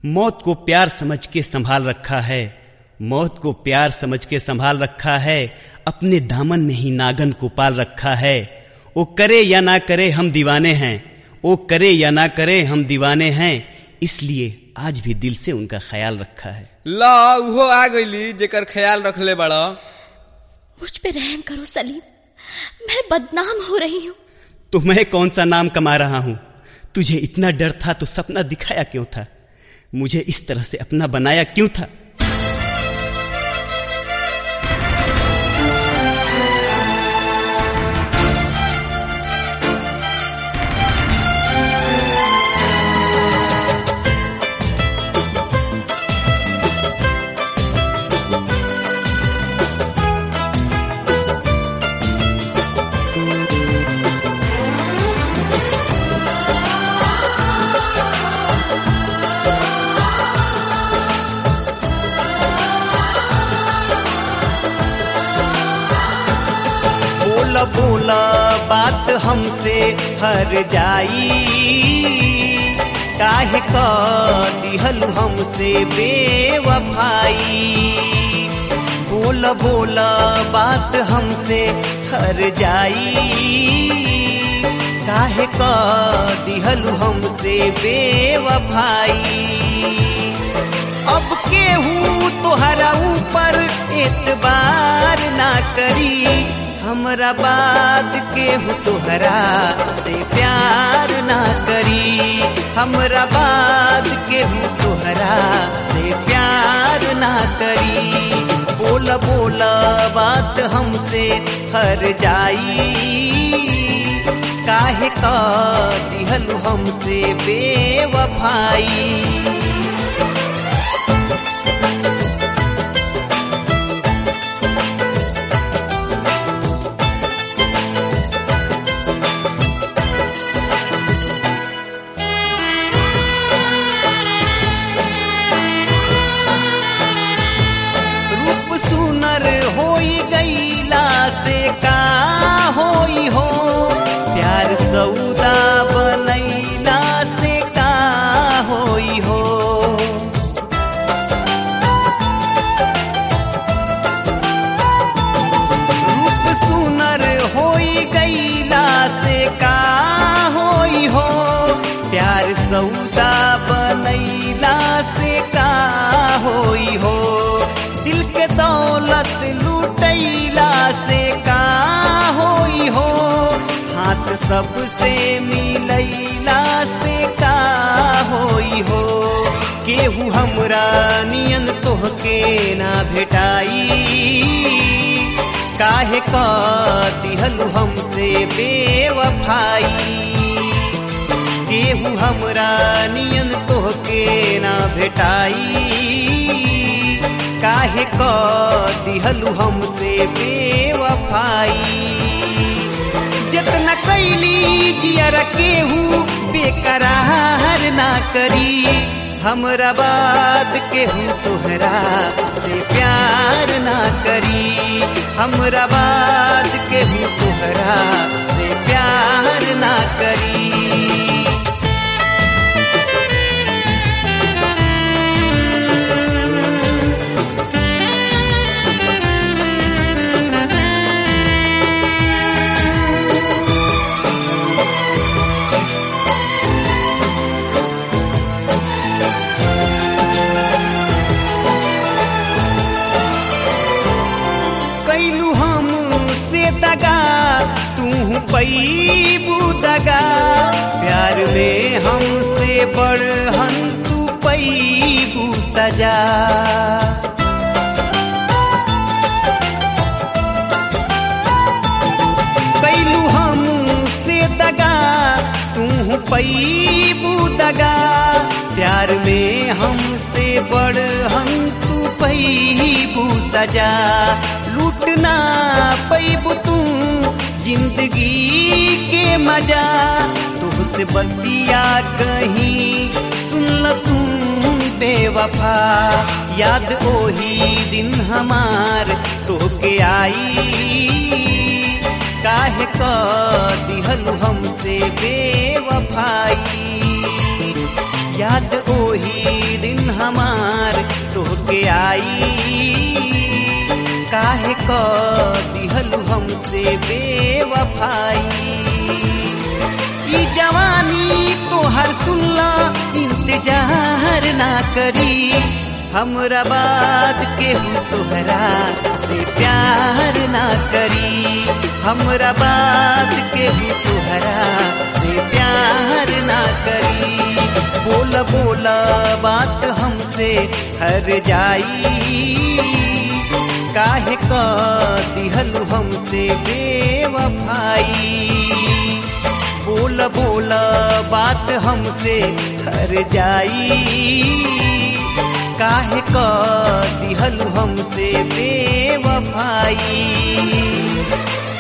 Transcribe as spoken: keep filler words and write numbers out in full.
मौत को प्यार समझ के संभाल रखा है, मौत को प्यार समझ के संभाल रखा है, अपने दामन में ही नागन को पाल रखा है। वो करे या ना करे हम दीवाने हैं, वो करे या ना करे हम दीवाने हैं, इसलिए आज भी दिल से उनका ख्याल रखा है। ला उहो आ गईली जेकर ख्याल रखले बड़ा। मुझ पे रहम करो सलीम, मैं बदनाम हो रही हूँ। तो मैं कौन सा नाम कमा रहा हूँ? तुझे इतना डर था तो सपना दिखाया क्यों था? मुझे इस तरह से अपना बनाया क्यों था? बोला बात हमसे हर जाई, काहे का दिहल हमसे बेवफाई। बोला बोला बात हमसे हर जाई, काहे का दिहल हमसे बेवफाई। अब केहू तोहरा ऊपर एतबार ना करी, हमरा बाद केहू तोहरा से प्यार ना करी। हमरा बाद केहू तोहरा से प्यार ना करी। बोला बोला बात हमसे हर जाई, काहे का दिहल हमसे बेवफाई। सुनर होई गईला से का होई हो, प्यार सौदा बनैला से का होई हो। रूप सुनर होई गईला से का होई हो, प्यार सौदा बनैला से का होई हो। दिल के दौलत लूटैला से का होई हो, हाथ सबसे मिलैला से का होई हो। केहू हमरा नियन तोहके ना भेटाई, काहे का दिहल हमसे बेवफाई। केहू हमरा नियन तोहके ना भेटाई, काहे का दिहलु हमसे बेवफाई। जितना कैली जियर केहू बेकरार ना करी, हमरा बाद केहू तोहरा से प्यार ना करी। हमरा बाद केहू तोहरा से प्यार ना करी। कैलू हमसे दगा तू पैबू दगा, प्यार में हमसे बढ़हन तू पैबू सजा। कैलू हमसे दगा तू पैबू दगा, प्यार में हमसे बढ़हन तू पैबू सजा। लूटना पैबू तू जिंदगी के मजा, तुझसे बतिया कहीं सुन ल तू बेवफा। याद ओही दिन हमार तोहके आई, काहे का दिहल हमसे बेवफाई। याद ओही दिन हमार तोहके आई, काहे क दिहलु हमसे बेवफाई। ई जवानी तोहर सुनला इंतजार ना करी, हमरा बाद केहू तोहरा से प्यार ना करी, हमरा बाद केहू तोहरा से प्यार ना करी। बोला बोला बात हमसे हर जाई, काहे क दिहलु हमसे बेवफाई। बोला बोला बात हमसे हर जाई, काहे क दिहलु हमसे बेवफाई।